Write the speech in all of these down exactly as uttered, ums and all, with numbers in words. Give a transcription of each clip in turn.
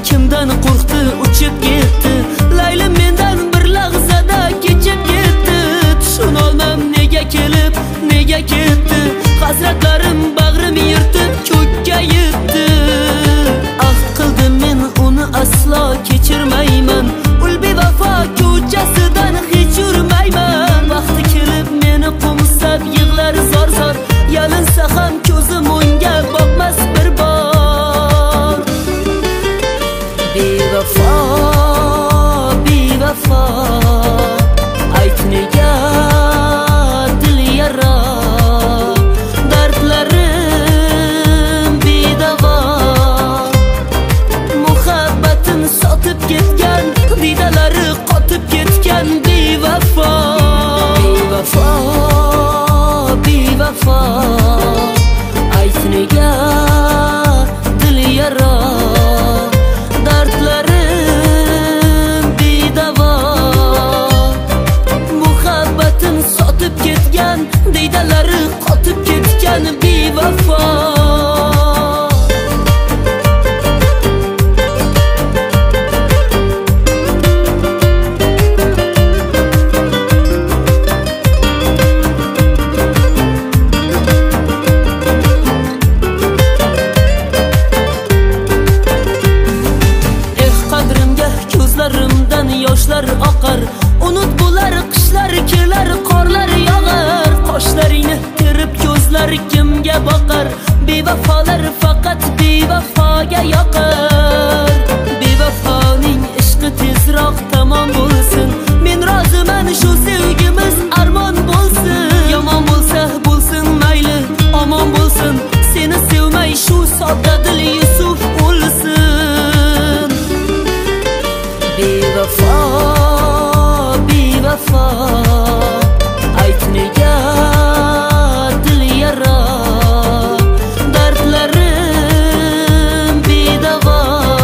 kimdan qo'rqdi uchib ketdi. Laylim mendan bir lahzada kechib ketdi. Tushunolmam nega kelib, nega ketdi. Hasratlarim bag'rim yirtib ko'kka yetdi. Ah qildim men uni aslo kechirmayman. Ul bevafo ko'chasidan hech yurmayman. Vaqti kelib meni qo'msab yig'lar zor zor. Yalinsa ham ko'zim unga boqmas bir bor. Bevafo, bevafo, ayt nega dil yara. Dardlarim bedavo, muhabbatim sotib ketgan, didalari qotib ketgan. Bevafo, bevafo, bevafo, ayt nega dil yara. Dardlarim bedavo, muhabbatim sotib ketgan, diydalari qotib ketgan. Bevafo. Ko'zlarimdan yoshlar oqar. Unut bo'lar qishlar kelar, qorlar yog'ar. Qoshlaringni terib ko'zlar kimga boqar. Bevafolar faqat bevafoga yoqar. Bevafoning ishqi tezroq tamom bo'lsin. Men roziman shu sevgimiz armon bo'lsin. Yomon bo'lsa bo'lsin mayli, omon bo'lsin. Seni sevmay shu sodda dil Yusuf o'lsin. Bevafo, bevafo, ayt nega dil yara. Dardlarim bedavo,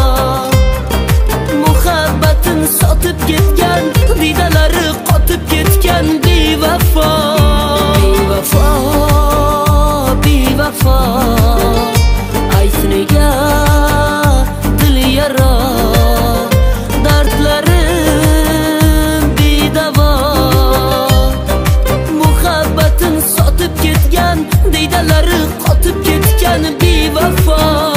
muhabbatim sotib ketgan, didalari qotib ketgan. Bevafo, bevafo, bevafo, ayt nega dil yara. Dardlarim bedavo, muhabbatim sotib ketgan, diydalari qotib ketgan. Bevafo.